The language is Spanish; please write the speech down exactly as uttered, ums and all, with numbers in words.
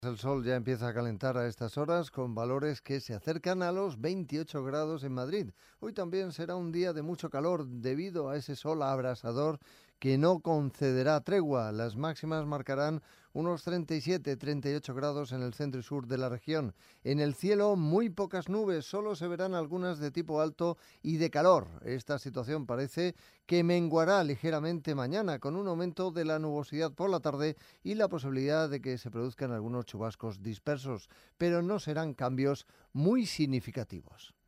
El sol ya empieza a calentar a estas horas con valores que se acercan a los veintiocho grados en Madrid. Hoy también será un día de mucho calor debido a ese sol abrasador que no concederá tregua. Las máximas marcarán unos treinta y siete a treinta y ocho grados en el centro y sur de la región. En el cielo muy pocas nubes, solo se verán algunas de tipo alto y de calor. Esta situación parece que menguará ligeramente mañana con un aumento de la nubosidad por la tarde y la posibilidad de que se produzcan algunos chubascos dispersos, pero no serán cambios muy significativos.